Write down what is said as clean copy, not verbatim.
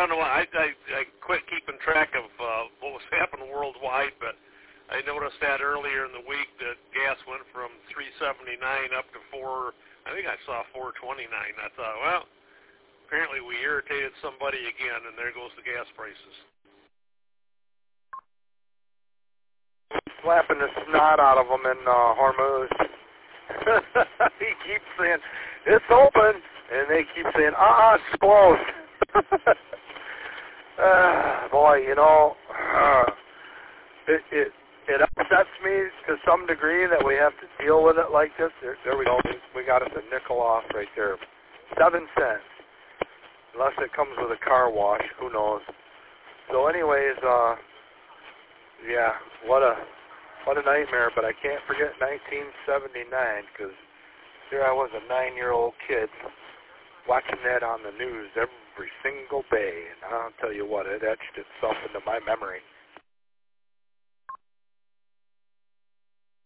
don't know. I quit keeping track of what was happening worldwide, but I noticed that earlier in the week that gas went from $3.79 up to I think I saw $4.29. I thought, well, apparently we irritated somebody again, and there goes the gas prices. Slapping the snot out of them in Hormuz. He keeps saying, it's open, and they keep saying, it's closed. Boy, you know, it upsets me to some degree that we have to deal with it like this. There we go. We got us a nickel off right there. 7 cents. Unless it comes with a car wash, who knows. So anyways, yeah, what a nightmare, but I can't forget 1979, because here I was a 9-year-old kid watching that on the news every single day, and I'll tell you what, it etched itself into my memory.